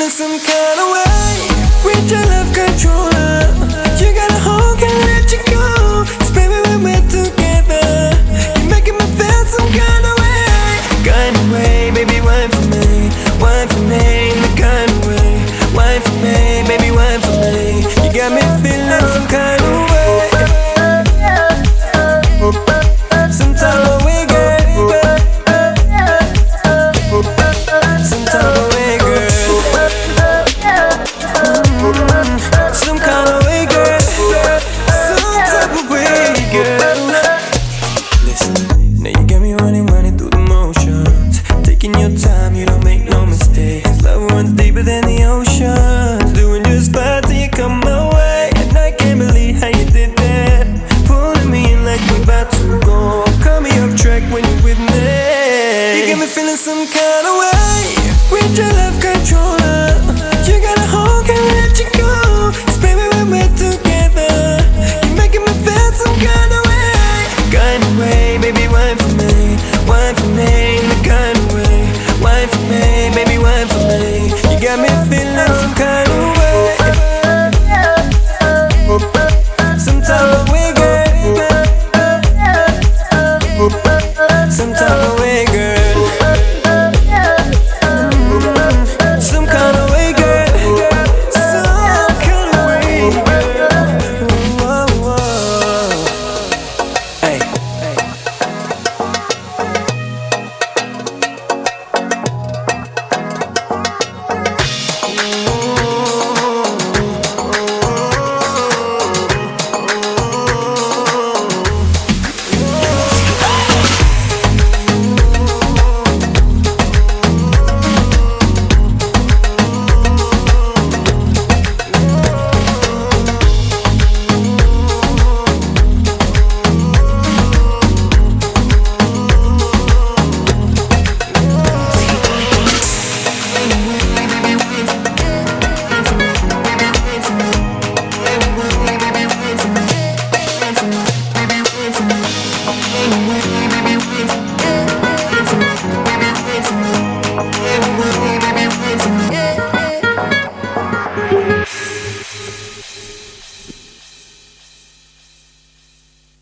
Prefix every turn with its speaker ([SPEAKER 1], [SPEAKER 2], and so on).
[SPEAKER 1] feeling some kind of way with your love controller. You got a hold, can't let you go. 'Cause baby, when we're together, you're making me feel some kind of way. Kind of way, baby, wine for me. Wine for me, the kind of way. Wine for me, baby, wine for me. You got me feeling some kind of way. Some type of way, girl. Some type of way, girl. Some kind of way, girl. Some type of way, girl. Listen, now you got me running through the motions. Taking your time, you don't make no mistakes. Love runs deeper than the ocean.